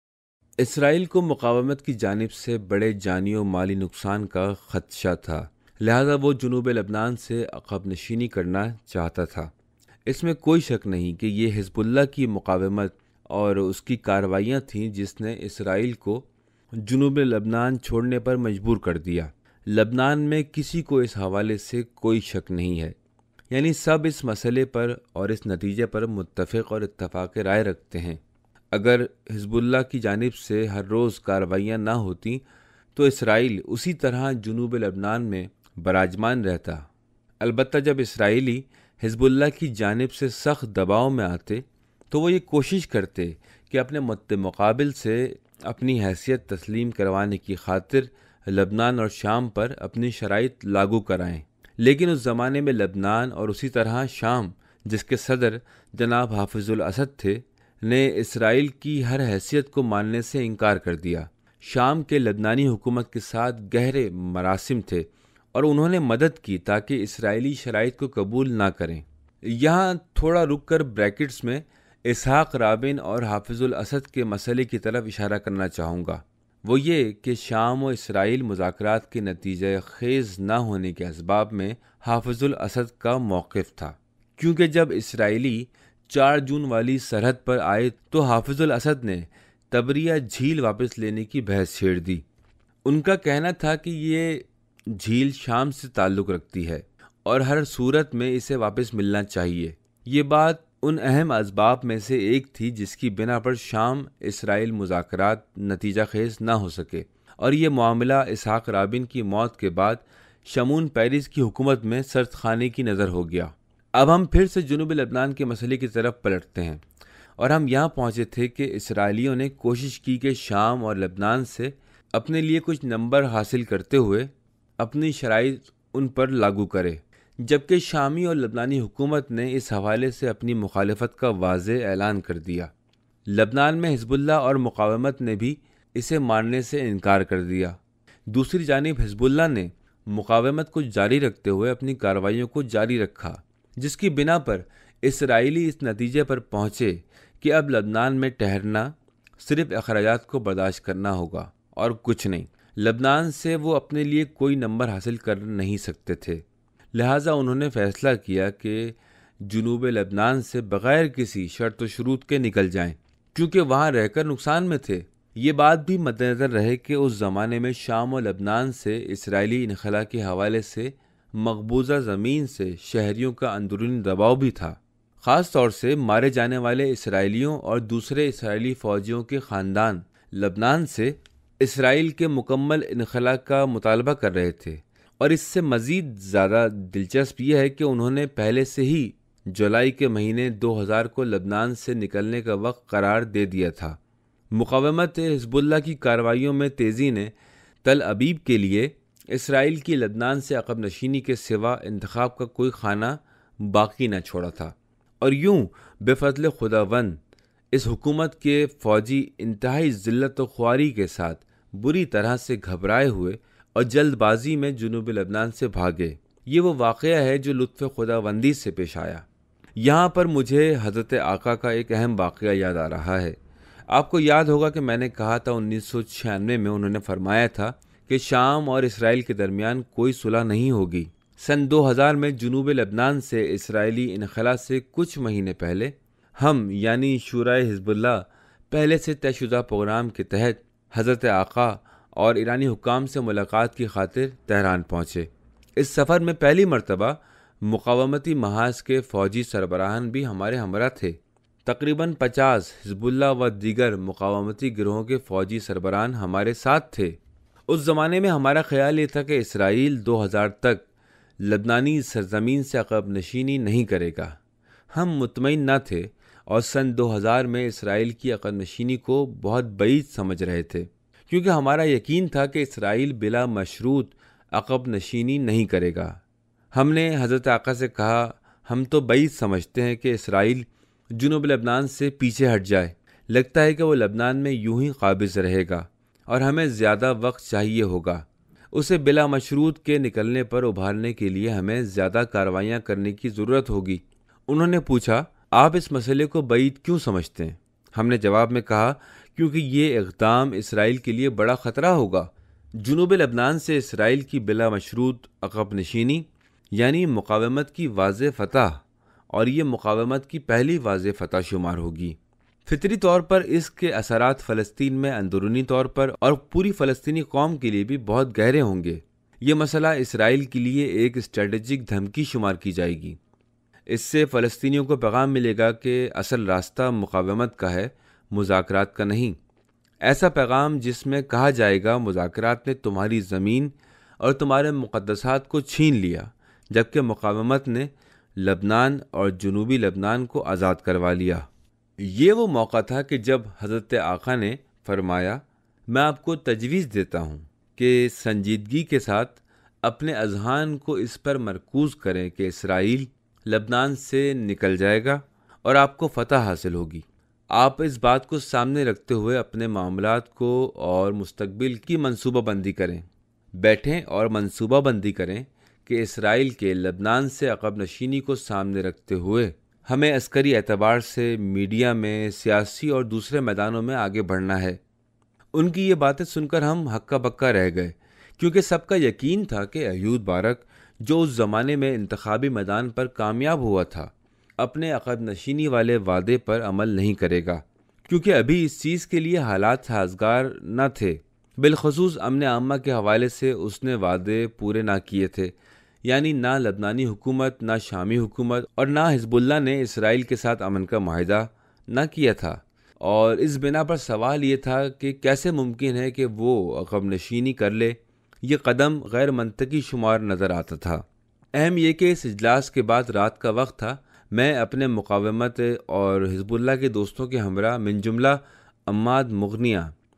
اسرائیل کو مقاومت کی جانب سے بڑے جانی و مالی نقصان کا خدشہ تھا، لہذا وہ جنوب لبنان سے عقب نشینی کرنا چاہتا تھا۔ اس میں کوئی شک نہیں کہ یہ حزب اللہ کی مقاومت اور اس کی کارروائیاں تھیں جس نے اسرائیل کو جنوب لبنان چھوڑنے پر مجبور کر دیا۔ لبنان میں کسی کو اس حوالے سے کوئی شک نہیں ہے، یعنی سب اس مسئلے پر اور اس نتیجے پر متفق اور اتفاق رائے رکھتے ہیں۔ اگر حزب اللہ کی جانب سے ہر روز کارروائیاں نہ ہوتیں تو اسرائیل اسی طرح جنوب لبنان میں براجمان رہتا۔ البتہ جب اسرائیلی حزب اللہ کی جانب سے سخت دباؤ میں آتے تو وہ یہ کوشش کرتے کہ اپنے مقابل سے اپنی حیثیت تسلیم کروانے کی خاطر لبنان اور شام پر اپنی شرائط لاگو کرائیں، لیکن اس زمانے میں لبنان اور اسی طرح شام جس کے صدر جناب حافظ الاسد تھے نے اسرائیل کی ہر حیثیت کو ماننے سے انکار کر دیا۔ شام کے لبنانی حکومت کے ساتھ گہرے مراسم تھے اور انہوں نے مدد کی تاکہ اسرائیلی شرائط کو قبول نہ کریں۔ یہاں تھوڑا رک کر بریکٹس میں اسحاق رابن اور حافظ الاسد کے مسئلے کی طرف اشارہ کرنا چاہوں گا۔ وہ یہ کہ شام و اسرائیل مذاکرات کے نتیجہ خیز نہ ہونے کے اسباب میں حافظ الاسد کا موقف تھا، کیونکہ جب اسرائیلی 4 جون والی سرحد پر آئے تو حافظ الاسد نے تبریہ جھیل واپس لینے کی بحث چھیڑ دی۔ ان کا کہنا تھا کہ یہ جھیل شام سے تعلق رکھتی ہے اور ہر صورت میں اسے واپس ملنا چاہیے۔ یہ بات ان اہم اسباب میں سے ایک تھی جس کی بنا پر شام اسرائیل مذاکرات نتیجہ خیز نہ ہو سکے، اور یہ معاملہ اسحاق رابن کی موت کے بعد شمون پیرس کی حکومت میں سرد خانے کی نظر ہو گیا۔ اب ہم پھر سے جنوبی لبنان کے مسئلے کی طرف پلٹتے ہیں، اور ہم یہاں پہنچے تھے کہ اسرائیلیوں نے کوشش کی کہ شام اور لبنان سے اپنے لیے کچھ نمبر حاصل کرتے ہوئے اپنی شرائط ان پر لاگو کرے، جبکہ شامی اور لبنانی حکومت نے اس حوالے سے اپنی مخالفت کا واضح اعلان کر دیا۔ لبنان میں حزب اللہ اور مقاومت نے بھی اسے ماننے سے انکار کر دیا۔ دوسری جانب حزب اللہ نے مقاومت کو جاری رکھتے ہوئے اپنی کارروائیوں کو جاری رکھا، جس کی بنا پر اسرائیلی اس نتیجے پر پہنچے کہ اب لبنان میں ٹھہرنا صرف اخراجات کو برداشت کرنا ہوگا اور کچھ نہیں۔ لبنان سے وہ اپنے لیے کوئی نمبر حاصل کر نہیں سکتے تھے، لہٰذا انہوں نے فیصلہ کیا کہ جنوب لبنان سے بغیر کسی شرط و شروط کے نکل جائیں، کیونکہ وہاں رہ کر نقصان میں تھے۔ یہ بات بھی مد نظر رہے کہ اس زمانے میں شام و لبنان سے اسرائیلی انخلا کے حوالے سے مقبوضہ زمین سے شہریوں کا اندرونی دباؤ بھی تھا، خاص طور سے مارے جانے والے اسرائیلیوں اور دوسرے اسرائیلی فوجیوں کے خاندان لبنان سے اسرائیل کے مکمل انخلا کا مطالبہ کر رہے تھے۔ اور اس سے مزید زیادہ دلچسپ یہ ہے کہ انہوں نے پہلے سے ہی جولائی کے مہینے 2000 کو لبنان سے نکلنے کا وقت قرار دے دیا تھا۔ مقاومت حزب اللہ کی کارروائیوں میں تیزی نے تل ابیب کے لیے اسرائیل کی لبنان سے عقب نشینی کے سوا انتخاب کا کوئی خانہ باقی نہ چھوڑا تھا، اور یوں بے فضل خداوند اس حکومت کے فوجی انتہائی ذلت و خواری کے ساتھ بری طرح سے گھبرائے ہوئے اور جلد بازی میں جنوبی لبنان سے بھاگے۔ یہ وہ واقعہ ہے جو لطف خداوندی سے پیش آیا۔ یہاں پر مجھے حضرت آقا کا ایک اہم واقعہ یاد آ رہا ہے۔ آپ کو یاد ہوگا کہ میں نے کہا تھا 1996 میں انہوں نے فرمایا تھا کہ شام اور اسرائیل کے درمیان کوئی صلح نہیں ہوگی۔ سن 2000 میں جنوب لبنان سے اسرائیلی انخلا سے کچھ مہینے پہلے ہم یعنی شورائے حزب اللہ پہلے سے طے شدہ پروگرام کے تحت حضرت آقا اور ایرانی حکام سے ملاقات کی خاطر تہران پہنچے۔ اس سفر میں پہلی مرتبہ مقاومتی محاذ کے فوجی سربراہان بھی ہمارے ہمراہ تھے۔ تقریباً 50 حزب اللہ و دیگر مقاومتی گروہوں کے فوجی سربراہان ہمارے ساتھ تھے۔ اس زمانے میں ہمارا خیال یہ تھا کہ اسرائیل 2000 تک لبنانی سرزمین سے عقب نشینی نہیں کرے گا۔ ہم مطمئن نہ تھے اور سن 2000 میں اسرائیل کی عقب نشینی کو بہت بعید سمجھ رہے تھے، کیونکہ ہمارا یقین تھا کہ اسرائیل بلا مشروط عقب نشینی نہیں کرے گا۔ ہم نے حضرت آقا سے کہا، ہم تو بعید سمجھتے ہیں کہ اسرائیل جنوب لبنان سے پیچھے ہٹ جائے، لگتا ہے کہ وہ لبنان میں یوں ہی قابض رہے گا اور ہمیں زیادہ وقت چاہیے ہوگا۔ اسے بلا مشروط کے نکلنے پر ابھارنے کے لیے ہمیں زیادہ کارروائیاں کرنے کی ضرورت ہوگی۔ انہوں نے پوچھا، آپ اس مسئلے کو بعید کیوں سمجھتے ہیں؟ ہم نے جواب میں کہا، کیونکہ یہ اقدام اسرائیل کے لیے بڑا خطرہ ہوگا۔ جنوب لبنان سے اسرائیل کی بلا مشروط عقب نشینی یعنی مقاومت کی واضح فتح، اور یہ مقاومت کی پہلی واضح فتح شمار ہوگی۔ فطری طور پر اس کے اثرات فلسطین میں اندرونی طور پر اور پوری فلسطینی قوم کے لیے بھی بہت گہرے ہوں گے۔ یہ مسئلہ اسرائیل کے لیے ایک اسٹریٹجک دھمکی شمار کی جائے گی۔ اس سے فلسطینیوں کو پیغام ملے گا کہ اصل راستہ مقاومت کا ہے، مذاکرات کا نہیں۔ ایسا پیغام جس میں کہا جائے گا مذاکرات نے تمہاری زمین اور تمہارے مقدسات کو چھین لیا، جبکہ مقاومت نے لبنان اور جنوبی لبنان کو آزاد کروا لیا۔ یہ وہ موقع تھا کہ جب حضرت آقا نے فرمایا، میں آپ کو تجویز دیتا ہوں کہ سنجیدگی کے ساتھ اپنے اذہان کو اس پر مرکوز کریں کہ اسرائیل لبنان سے نکل جائے گا اور آپ کو فتح حاصل ہوگی۔ آپ اس بات کو سامنے رکھتے ہوئے اپنے معاملات کو اور مستقبل کی منصوبہ بندی کریں، بیٹھیں اور منصوبہ بندی کریں کہ اسرائیل کے لبنان سے عقب نشینی کو سامنے رکھتے ہوئے ہمیں عسکری اعتبار سے میڈیا میں، سیاسی اور دوسرے میدانوں میں آگے بڑھنا ہے۔ ان کی یہ باتیں سن کر ہم ہکا بکا رہ گئے، کیونکہ سب کا یقین تھا کہ ایہود بارک جو اس زمانے میں انتخابی میدان پر کامیاب ہوا تھا، اپنے عقب نشینی والے وعدے پر عمل نہیں کرے گا، کیونکہ ابھی اس چیز کے لیے حالات سازگار نہ تھے۔ بالخصوص امن عامہ کے حوالے سے اس نے وعدے پورے نہ کیے تھے، یعنی نہ لبنانی حکومت، نہ شامی حکومت اور نہ حزب اللہ نے اسرائیل کے ساتھ امن کا معاہدہ نہ کیا تھا، اور اس بنا پر سوال یہ تھا کہ کیسے ممکن ہے کہ وہ عقب نشینی کر لے۔ یہ قدم غیر منطقی شمار نظر آتا تھا۔ اہم یہ کہ اس اجلاس کے بعد رات کا وقت تھا، میں اپنے مقاومت اور حزب اللہ کے دوستوں کے ہمراہ من جملہ عماد مغنیہ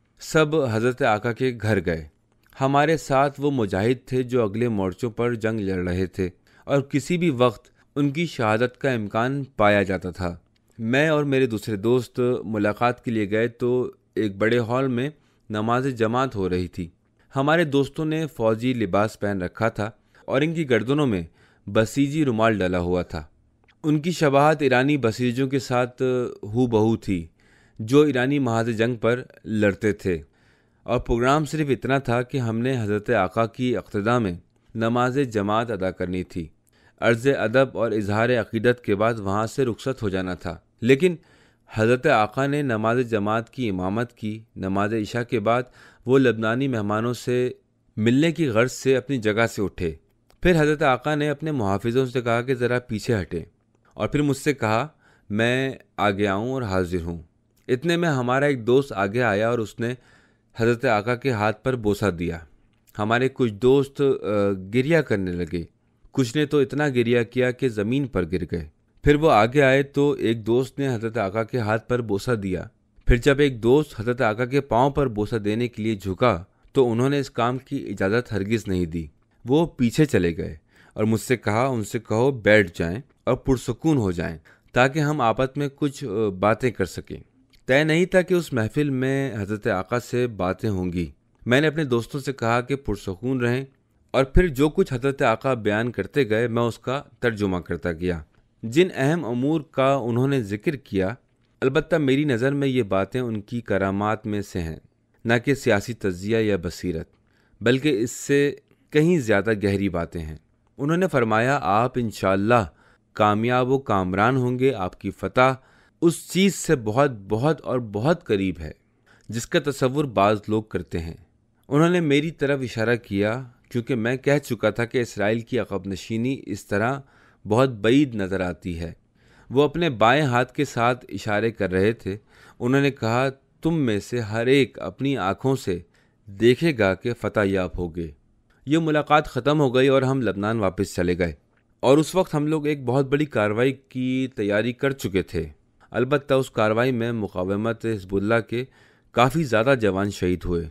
سب حضرت آقا کے گھر گئے۔ ہمارے ساتھ وہ مجاہد تھے جو اگلے مورچوں پر جنگ لڑ رہے تھے اور کسی بھی وقت ان کی شہادت کا امکان پایا جاتا تھا۔ میں اور میرے دوسرے دوست ملاقات کے لیے گئے تو ایک بڑے ہال میں نماز جماعت ہو رہی تھی۔ ہمارے دوستوں نے فوجی لباس پہن رکھا تھا اور ان کی گردنوں میں بسیجی رومال ڈلا ہوا تھا۔ ان کی شباہت ایرانی بسیجوں کے ساتھ ہو بہو تھی جو ایرانی محاذ جنگ پر لڑتے تھے، اور پروگرام صرف اتنا تھا کہ ہم نے حضرت آقا کی اقتداء میں نماز جماعت ادا کرنی تھی۔ عرض ادب اور اظہار عقیدت کے بعد وہاں سے رخصت ہو جانا تھا، لیکن حضرت آقا نے نماز جماعت کی امامت کی۔ نماز عشاء کے بعد وہ لبنانی مہمانوں سے ملنے کی غرض سے اپنی جگہ سے اٹھے۔ پھر حضرت آقا نے اپنے محافظوں سے کہا کہ ذرا پیچھے ہٹیں، اور پھر مجھ سے کہا میں آگے آؤں اور حاضر ہوں۔ اتنے میں ہمارا ایک دوست آگے آیا اور اس نے حضرت آقا کے ہاتھ پر بوسہ دیا۔ ہمارے کچھ دوست گریہ کرنے لگے، کچھ نے تو اتنا گریہ کیا کہ زمین پر گر گئے۔ پھر وہ آگے آئے تو ایک دوست نے حضرت آقا کے ہاتھ پر بوسہ دیا۔ پھر جب ایک دوست حضرت آقا کے پاؤں پر بوسہ دینے کے لیے جھکا تو انہوں نے اس کام کی اجازت ہرگز نہیں دی۔ وہ پیچھے چلے گئے اور مجھ سے کہا ان سے کہو بیٹھ جائیں اور پرسکون ہو جائیں تاکہ ہم آپس میں کچھ باتیں کر سکیں۔ طے نہیں تھا کہ اس محفل میں حضرت آقا سے باتیں ہوں گی۔ میں نے اپنے دوستوں سے کہا کہ پرسکون رہیں، اور پھر جو کچھ حضرت آقا بیان کرتے گئے میں اس کا ترجمہ کرتا گیا۔ جن اہم امور کا انہوں نے ذکر کیا، البتہ میری نظر میں یہ باتیں ان کی کرامات میں سے ہیں، نہ کہ سیاسی تجزیہ یا بصیرت، بلکہ اس سے کہیں زیادہ گہری باتیں ہیں۔ انہوں نے فرمایا آپ انشاءاللہ کامیاب و کامران ہوں گے، آپ کی فتح اس چیز سے بہت بہت اور بہت قریب ہے جس کا تصور بعض لوگ کرتے ہیں۔ انہوں نے میری طرف اشارہ کیا کیونکہ میں کہہ چکا تھا کہ اسرائیل کی عقب نشینی اس طرح بہت بعید نظر آتی ہے۔ وہ اپنے بائیں ہاتھ کے ساتھ اشارے کر رہے تھے۔ انہوں نے کہا تم میں سے ہر ایک اپنی آنکھوں سے دیکھے گا کہ فتح یاب ہوگے۔ یہ ملاقات ختم ہو گئی اور ہم لبنان واپس چلے گئے، اور اس وقت ہم لوگ ایک بہت بڑی کارروائی کی تیاری کر چکے تھے۔ البتہ اس کارروائی میں مقاومت حزب اللہ کے کافی زیادہ جوان شہید ہوئے۔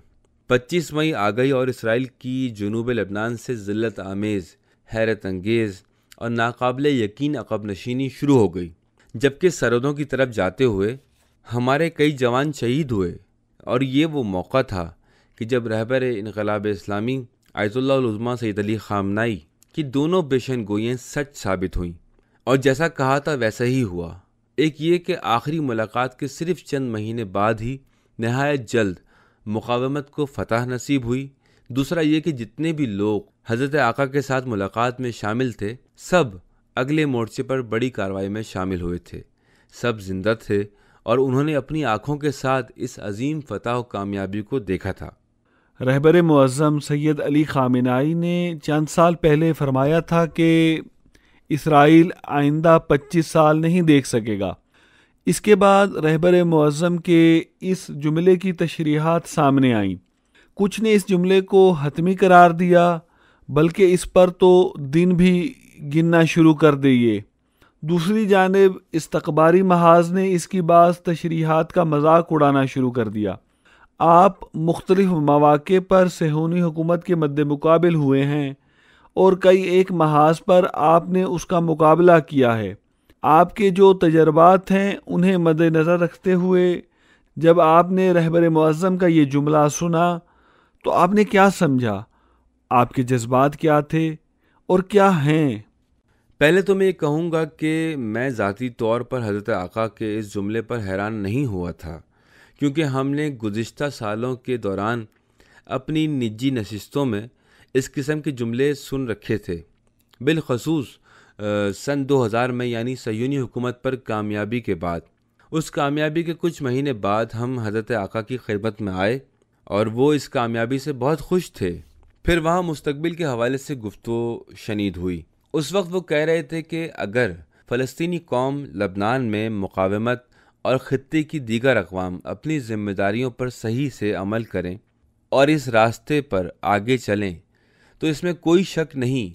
25 مئی آ گئی اور اسرائیل کی جنوب لبنان سے ذلت آمیز، حیرت انگیز اور ناقابل یقین عقب نشینی شروع ہو گئی، جبکہ سرحدوں کی طرف جاتے ہوئے ہمارے کئی جوان شہید ہوئے۔ اور یہ وہ موقع تھا کہ جب رہبر انقلاب اسلامی آیت اللہ العظمیٰ سید علی خامنائی کی دونوں پیشن گوئیاں سچ ثابت ہوئیں، اور جیسا کہا تھا ویسا ہی ہوا۔ ایک یہ کہ آخری ملاقات کے صرف چند مہینے بعد ہی نہایت جلد مقاومت کو فتح نصیب ہوئی۔ دوسرا یہ کہ جتنے بھی لوگ حضرت آقا کے ساتھ ملاقات میں شامل تھے سب اگلے مورچے پر بڑی کارروائی میں شامل ہوئے تھے، سب زندہ تھے اور انہوں نے اپنی آنکھوں کے ساتھ اس عظیم فتح و کامیابی کو دیکھا تھا۔ رہبر معظم سید علی خامنائی نے چند سال پہلے فرمایا تھا کہ اسرائیل آئندہ 25 سال نہیں دیکھ سکے گا۔ اس کے بعد رہبر معظم کے اس جملے کی تشریحات سامنے آئیں۔ کچھ نے اس جملے کو حتمی قرار دیا، بلکہ اس پر تو دن بھی گننا شروع کر دیے۔ دوسری جانب استخباری محاذ نے اس کی بعض تشریحات کا مذاق اڑانا شروع کر دیا۔ آپ مختلف مواقع پر صہیونی حکومت کے مد مقابل ہوئے ہیں اور کئی ایک محاذ پر آپ نے اس کا مقابلہ کیا ہے۔ آپ کے جو تجربات ہیں انہیں مد نظر رکھتے ہوئے جب آپ نے رہبر معظم کا یہ جملہ سنا تو آپ نے کیا سمجھا؟ آپ کے جذبات کیا تھے اور کیا ہیں؟ پہلے تو میں یہ کہوں گا کہ میں ذاتی طور پر حضرت آقا کے اس جملے پر حیران نہیں ہوا تھا، کیونکہ ہم نے گزشتہ سالوں کے دوران اپنی نجی نشستوں میں اس قسم کے جملے سن رکھے تھے، بالخصوص سن 2000 میں، یعنی صہیونی حکومت پر کامیابی کے بعد۔ اس کامیابی کے کچھ مہینے بعد ہم حضرت آقا کی خدمت میں آئے اور وہ اس کامیابی سے بہت خوش تھے۔ پھر وہاں مستقبل کے حوالے سے گفتگو شنید ہوئی۔ اس وقت وہ کہہ رہے تھے کہ اگر فلسطینی قوم لبنان میں مقاومت اور خطے کی دیگر اقوام اپنی ذمہ داریوں پر صحیح سے عمل کریں اور اس راستے پر آگے چلیں تو اس میں کوئی شک نہیں کہ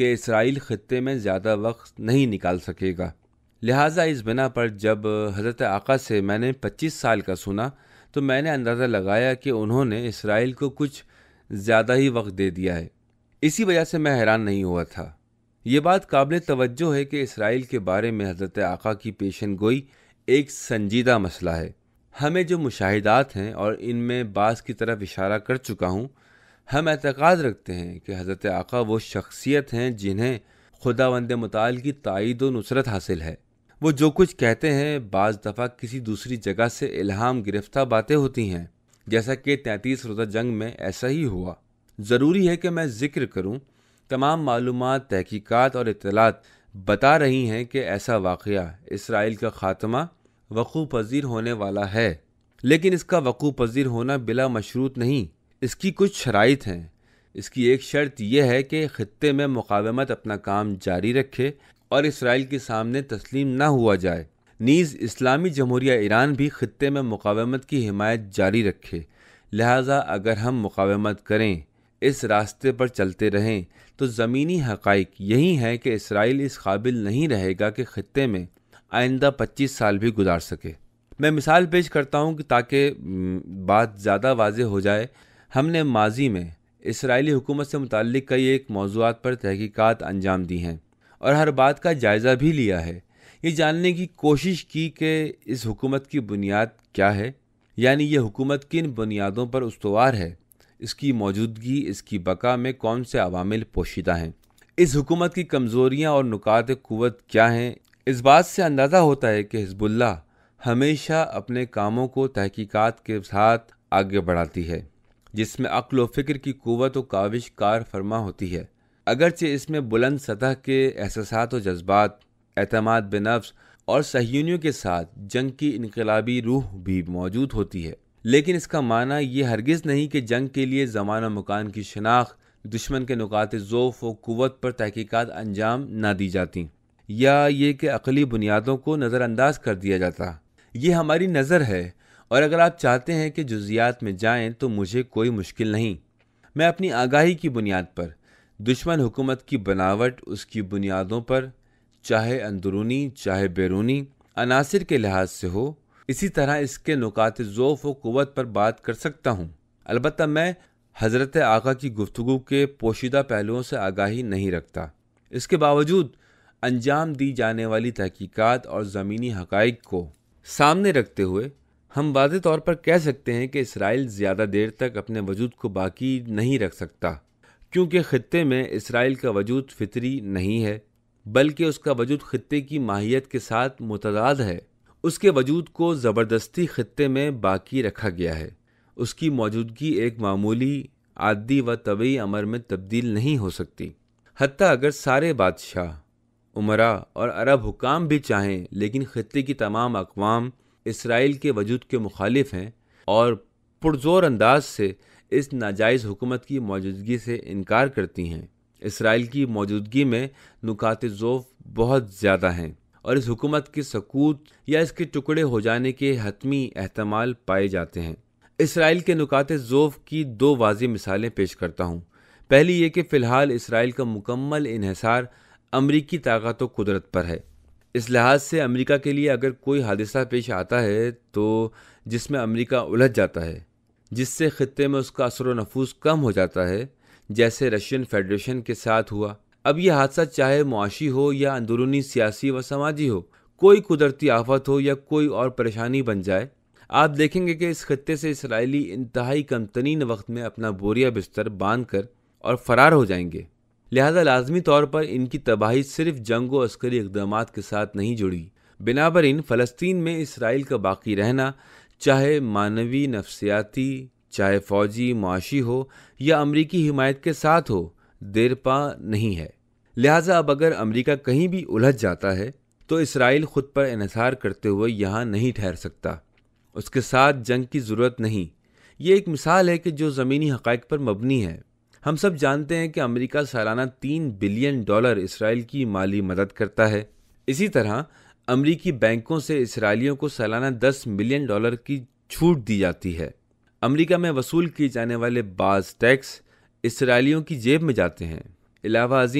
کہ اسرائیل خطے میں زیادہ وقت نہیں نکال سکے گا۔ لہٰذا اس بنا پر جب حضرت آقا سے میں نے 25 سال کا سنا تو میں نے اندازہ لگایا کہ انہوں نے اسرائیل کو کچھ زیادہ ہی وقت دے دیا ہے۔ اسی وجہ سے میں حیران نہیں ہوا تھا۔ یہ بات قابل توجہ ہے کہ اسرائیل کے بارے میں حضرت آقا کی پیشن گوئی ایک سنجیدہ مسئلہ ہے۔ ہمیں جو مشاہدات ہیں اور ان میں بعض کی طرف اشارہ کر چکا ہوں، ہم اعتقاد رکھتے ہیں کہ حضرت آقا وہ شخصیت ہیں جنہیں خداوند متعال کی تائید و نصرت حاصل ہے۔ وہ جو کچھ کہتے ہیں بعض دفعہ کسی دوسری جگہ سے الہام گرفتہ باتیں ہوتی ہیں، جیسا کہ 33 روزہ جنگ میں ایسا ہی ہوا۔ ضروری ہے کہ میں ذکر کروں، تمام معلومات، تحقیقات اور اطلاعات بتا رہی ہیں کہ ایسا واقعہ اسرائیل کا خاتمہ وقوع پذیر ہونے والا ہے، لیکن اس کا وقوع پذیر ہونا بلا مشروط نہیں۔ اس کی کچھ شرائط ہیں۔ اس کی ایک شرط یہ ہے کہ خطے میں مقاومت اپنا کام جاری رکھے اور اسرائیل کے سامنے تسلیم نہ ہوا جائے۔ نیز اسلامی جمہوریہ ایران بھی خطے میں مقاومت کی حمایت جاری رکھے۔ لہٰذا اگر ہم مقاومت کریں، اس راستے پر چلتے رہیں، تو زمینی حقائق یہی ہیں کہ اسرائیل اس قابل نہیں رہے گا کہ خطے میں آئندہ 25 سال بھی گزار سکے۔ میں مثال پیش کرتا ہوں کہ تاکہ بات زیادہ واضح ہو جائے۔ ہم نے ماضی میں اسرائیلی حکومت سے متعلق کئی ایک موضوعات پر تحقیقات انجام دی ہیں اور ہر بات کا جائزہ بھی لیا ہے، یہ جاننے کی کوشش کی کہ اس حکومت کی بنیاد کیا ہے، یعنی یہ حکومت کن بنیادوں پر استوار ہے، اس کی موجودگی، اس کی بقا میں کون سے عوامل پوشیدہ ہیں، اس حکومت کی کمزوریاں اور نقاط قوت کیا ہیں۔ اس بات سے اندازہ ہوتا ہے کہ حزب اللہ ہمیشہ اپنے کاموں کو تحقیقات کے ساتھ آگے بڑھاتی ہے، جس میں عقل و فکر کی قوت و کاوش کار فرما ہوتی ہے، اگرچہ اس میں بلند سطح کے احساسات و جذبات، اعتماد بنفس اور صہیونیوں کے ساتھ جنگ کی انقلابی روح بھی موجود ہوتی ہے، لیکن اس کا معنی یہ ہرگز نہیں کہ جنگ کے لیے زمان و مکان کی شناخت، دشمن کے نقاط ضعف و قوت پر تحقیقات انجام نہ دی جاتی، یا یہ کہ عقلی بنیادوں کو نظر انداز کر دیا جاتا۔ یہ ہماری نظر ہے، اور اگر آپ چاہتے ہیں کہ جزیات میں جائیں تو مجھے کوئی مشکل نہیں۔ میں اپنی آگاہی کی بنیاد پر دشمن حکومت کی بناوٹ، اس کی بنیادوں پر، چاہے اندرونی چاہے بیرونی عناصر کے لحاظ سے ہو، اسی طرح اس کے نقاط ضعف و قوت پر بات کر سکتا ہوں۔ البتہ میں حضرت آقا کی گفتگو کے پوشیدہ پہلوؤں سے آگاہی نہیں رکھتا۔ اس کے باوجود انجام دی جانے والی تحقیقات اور زمینی حقائق کو سامنے رکھتے ہوئے ہم واضح طور پر کہہ سکتے ہیں کہ اسرائیل زیادہ دیر تک اپنے وجود کو باقی نہیں رکھ سکتا، کیونکہ خطے میں اسرائیل کا وجود فطری نہیں ہے، بلکہ اس کا وجود خطے کی ماہیت کے ساتھ متضاد ہے۔ اس کے وجود کو زبردستی خطے میں باقی رکھا گیا ہے۔ اس کی موجودگی ایک معمولی، عادی و طبعی امر میں تبدیل نہیں ہو سکتی، حتیٰ اگر سارے بادشاہ، امراء اور عرب حکام بھی چاہیں، لیکن خطے کی تمام اقوام اسرائیل کے وجود کے مخالف ہیں اور پرزور انداز سے اس ناجائز حکومت کی موجودگی سے انکار کرتی ہیں۔ اسرائیل کی موجودگی میں نقاط ضعف بہت زیادہ ہیں اور اس حکومت کے سقوط یا اس کے ٹکڑے ہو جانے کے حتمی احتمال پائے جاتے ہیں۔ اسرائیل کے نقاط ضعف کی دو واضح مثالیں پیش کرتا ہوں۔ پہلی یہ کہ فی الحال اسرائیل کا مکمل انحصار امریکی طاقت و قدرت پر ہے۔ اس لحاظ سے امریکہ کے لیے اگر کوئی حادثہ پیش آتا ہے تو جس میں امریکہ الجھ جاتا ہے، جس سے خطے میں اس کا اثر و نفوذ کم ہو جاتا ہے، جیسے رشین فیڈریشن کے ساتھ ہوا۔ اب یہ حادثہ چاہے معاشی ہو یا اندرونی سیاسی و سماجی ہو، کوئی قدرتی آفت ہو یا کوئی اور پریشانی بن جائے، آپ دیکھیں گے کہ اس خطے سے اسرائیلی انتہائی کم ترین وقت میں اپنا بوریا بستر باندھ کر اور فرار ہو جائیں گے۔ لہذا لازمی طور پر ان کی تباہی صرف جنگ و عسکری اقدامات کے ساتھ نہیں جڑی۔ بنابراین فلسطین میں اسرائیل کا باقی رہنا، چاہے معنوی، نفسیاتی، چاہے فوجی، معاشی ہو یا امریکی حمایت کے ساتھ ہو، دیر پا نہیں ہے۔ لہذا اب اگر امریکہ کہیں بھی الجھ جاتا ہے تو اسرائیل خود پر انحصار کرتے ہوئے یہاں نہیں ٹھہر سکتا۔ اس کے ساتھ جنگ کی ضرورت نہیں۔ یہ ایک مثال ہے کہ جو زمینی حقائق پر مبنی ہے۔ ہم سب جانتے ہیں کہ امریکہ سالانہ $3 بلین اسرائیل کی مالی مدد کرتا ہے۔ اسی طرح امریکی بینکوں سے اسرائیلیوں کو سالانہ $10 ملین کی چھوٹ دی جاتی ہے۔ امریکہ میں وصول کیے جانے والے بعض ٹیکس اسرائیلیوں کی جیب میں جاتے ہیں۔ علاوہ ازیں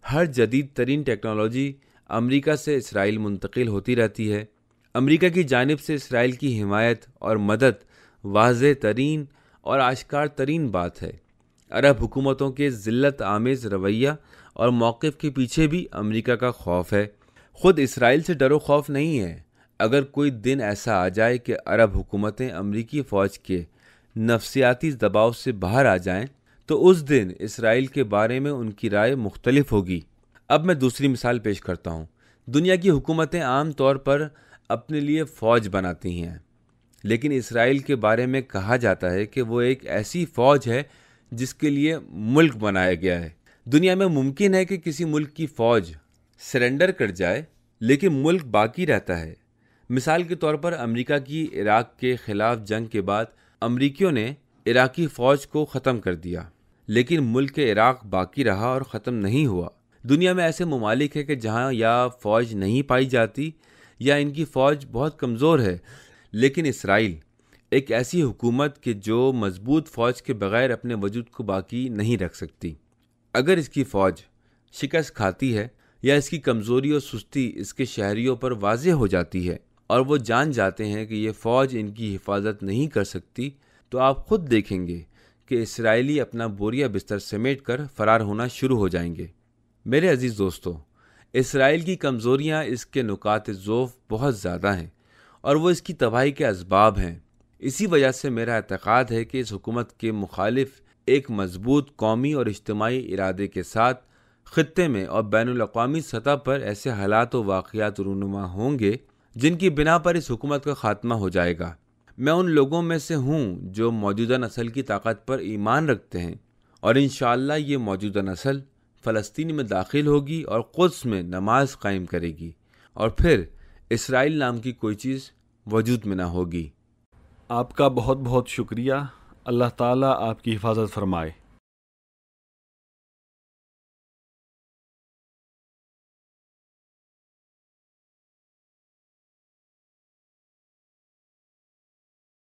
ہر جدید ترین ٹیکنالوجی امریکہ سے اسرائیل منتقل ہوتی رہتی ہے۔ امریکہ کی جانب سے اسرائیل کی حمایت اور مدد واضح ترین اور آشکار ترین بات ہے۔ عرب حکومتوں کے ذلت آمیز رویہ اور موقف کے پیچھے بھی امریکہ کا خوف ہے۔ خود اسرائیل سے ڈر و خوف نہیں ہے۔ اگر کوئی دن ایسا آ جائے کہ عرب حکومتیں امریکی فوج کے نفسیاتی دباؤ سے باہر آ جائیں تو اس دن اسرائیل کے بارے میں ان کی رائے مختلف ہوگی۔ اب میں دوسری مثال پیش کرتا ہوں۔ دنیا کی حکومتیں عام طور پر اپنے لیے فوج بناتی ہیں، لیکن اسرائیل کے بارے میں کہا جاتا ہے کہ وہ ایک ایسی فوج ہے جس کے لیے ملک بنایا گیا ہے۔ دنیا میں ممکن ہے کہ کسی ملک کی فوج سرنڈر کر جائے لیکن ملک باقی رہتا ہے۔ مثال کے طور پر امریکہ کی عراق کے خلاف جنگ کے بعد امریکیوں نے عراقی فوج کو ختم کر دیا، لیکن ملک عراق باقی رہا اور ختم نہیں ہوا۔ دنیا میں ایسے ممالک ہیں کہ جہاں یا فوج نہیں پائی جاتی یا ان کی فوج بہت کمزور ہے، لیکن اسرائیل ایک ایسی حکومت کہ جو مضبوط فوج کے بغیر اپنے وجود کو باقی نہیں رکھ سکتی۔ اگر اس کی فوج شکست کھاتی ہے یا اس کی کمزوری اور سستی اس کے شہریوں پر واضح ہو جاتی ہے اور وہ جان جاتے ہیں کہ یہ فوج ان کی حفاظت نہیں کر سکتی، تو آپ خود دیکھیں گے کہ اسرائیلی اپنا بوریا بستر سمیٹ کر فرار ہونا شروع ہو جائیں گے۔ میرے عزیز دوستو، اسرائیل کی کمزوریاں اس کے نقاط ضعف بہت زیادہ ہیں اور وہ اس کی تباہی کے اسباب ہیں۔ اسی وجہ سے میرا اعتقاد ہے کہ اس حکومت کے مخالف ایک مضبوط قومی اور اجتماعی ارادے کے ساتھ خطے میں اور بین الاقوامی سطح پر ایسے حالات و واقعات رونما ہوں گے جن کی بنا پر اس حکومت کا خاتمہ ہو جائے گا۔ میں ان لوگوں میں سے ہوں جو موجودہ نسل کی طاقت پر ایمان رکھتے ہیں، اور انشاءاللہ یہ موجودہ نسل فلسطین میں داخل ہوگی اور قدس میں نماز قائم کرے گی، اور پھر اسرائیل نام کی کوئی چیز وجود میں نہ ہوگی۔ آپ کا بہت بہت شکریہ۔ اللہ تعالیٰ آپ کی حفاظت فرمائے۔